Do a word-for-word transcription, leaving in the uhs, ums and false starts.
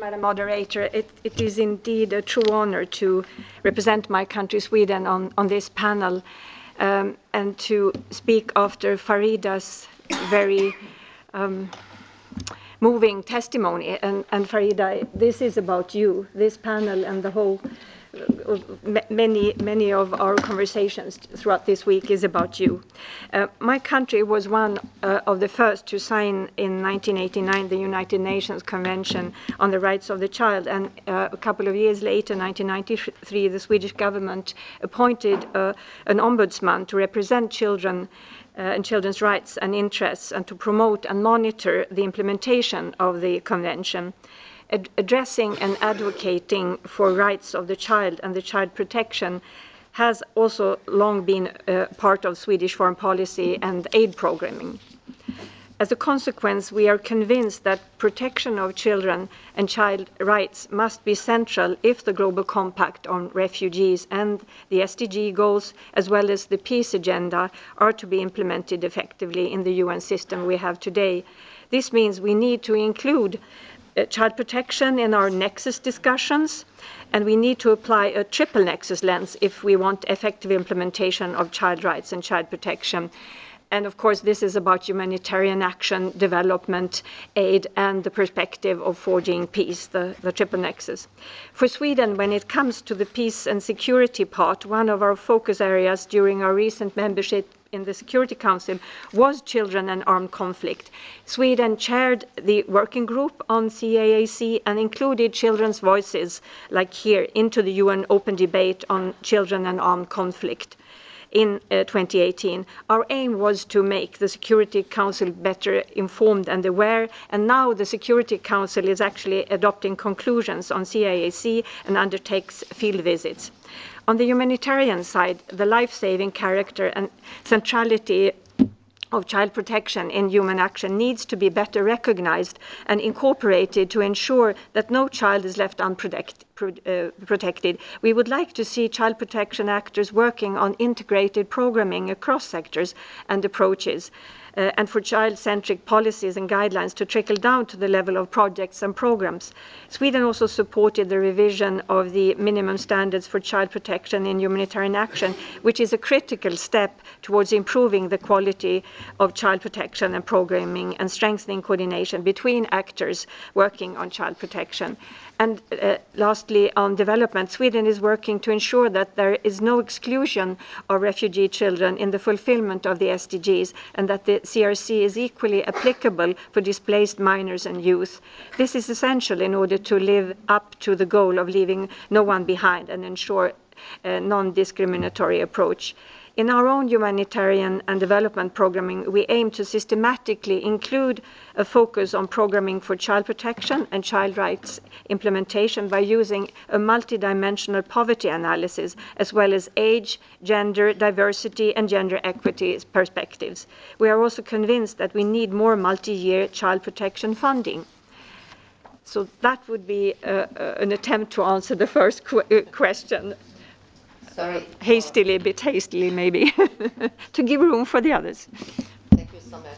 Madam Moderator. It, it is indeed a true honor to represent my country, Sweden, on, on this panel um, and to speak after Farida's very um, moving testimony. And, and Farida, this is about you, this panel and the whole many many of our conversations throughout this week is about you. Uh, my country was one uh, of the first to sign in nineteen eighty-nine the United Nations Convention on the Rights of the Child, and uh, a couple of years later, nineteen ninety-three, the Swedish government appointed uh, an ombudsman to represent children uh, and children's rights and interests and to promote and monitor the implementation of the convention. Ad addressing and advocating for rights of the child and the child protection has also long been uh, part of Swedish foreign policy and aid programming. As a consequence, we are convinced that protection of children and child rights must be central if the Global Compact on Refugees and the S D G goals, as well as the peace agenda, are to be implemented effectively in the U N system we have today. This means we need to include Uh, child protection in our nexus discussions, and we need to apply a triple nexus lens if we want effective implementation of child rights and child protection. And of course, this is about humanitarian action, development, aid, and the perspective of forging peace, the, the triple nexus. For Sweden, when it comes to the peace and security part, one of our focus areas during our recent membership in the Security Council was children and armed conflict. Sweden chaired the working group on C A A C and included children's voices, like here, into the U N open debate on children and armed conflict in uh, twenty eighteen. Our aim was to make the Security Council better informed and aware, and now the Security Council is actually adopting conclusions on C A A C and undertakes field visits. On the humanitarian side, the life-saving character and centrality of child protection in human action needs to be better recognized and incorporated to ensure that no child is left unprotected. We would like to see child protection actors working on integrated programming across sectors and approaches, uh, and for child-centric policies and guidelines to trickle down to the level of projects and programs. Sweden also supported the revision of the minimum standards for child protection in humanitarian action, which is a critical step towards improving the quality of child protection and programming and strengthening coordination between actors working on child protection. And uh, lastly, on development, Sweden is working to ensure that there is no exclusion of refugee children in the fulfillment of the S D Gs, and that the C R C is equally applicable for displaced minors and youth. This is essential in order to live up to the goal of leaving no one behind and ensure a non-discriminatory approach. In our own humanitarian and development programming, we aim to systematically include a focus on programming for child protection and child rights implementation by using a multidimensional poverty analysis, as well as age, gender, diversity, and gender equity perspectives. We are also convinced that we need more multi-year child protection funding. So that would be uh, uh, an attempt to answer the first qu uh, question. Sorry. Hastily, a bit hastily maybe, to give room for the others. Thank you so much.